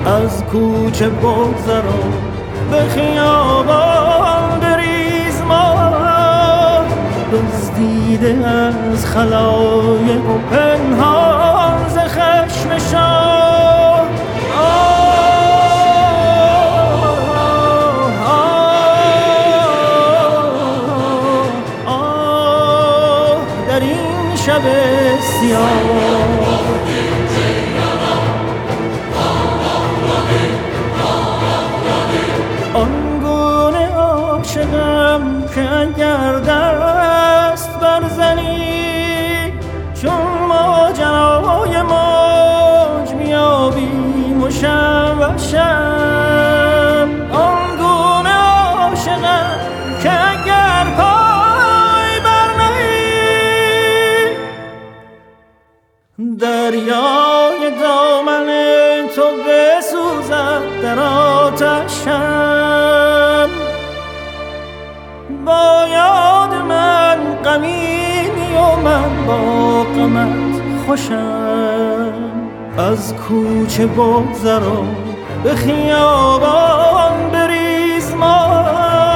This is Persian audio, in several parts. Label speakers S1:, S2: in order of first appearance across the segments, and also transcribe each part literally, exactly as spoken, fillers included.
S1: از کوچه بگذرم به خیابان بریز ما، دزدیده از خلایق و پنهان ز خشم شاه. آه در این شب سیاه آنگونه عاشقم که اگر دست برزنی چون ماجرای موج میابیم و شم و شم. آنگونه عاشقم که اگر پای برنهی دریای دامن تو بسوزد در آتشم. با یاد من غمینی و من با غمت خوشم. از کوچه بگذرم به خیابان بریز ما.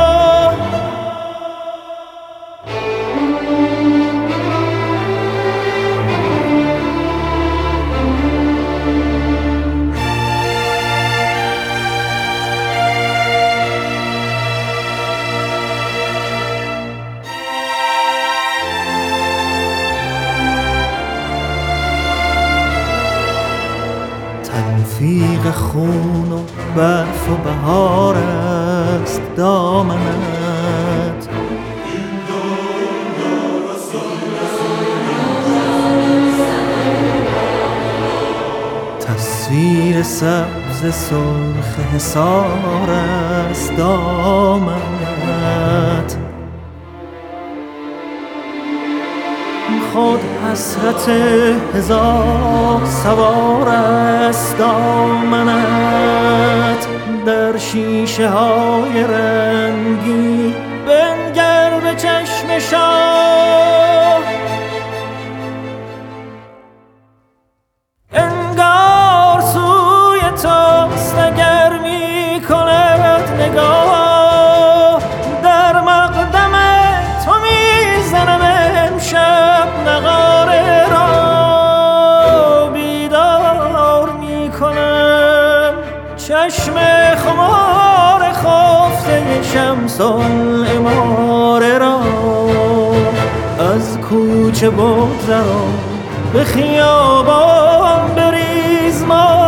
S1: تلفیق خون و برف و بهار است دامنت. تصویر سبز سرخ حصار است دامنت. خود حسرت هزار سوار است دامنت. در شیشه های رنگی بنگر به چشم شاه. انگار سوی توست اگر می کند نگاه. در مقدم تو می زنم امشب نغاره را. بیدار می کنم چشم خمار خفته شمس العماره را. از کوچه بگذرم به خیابان بریز ما.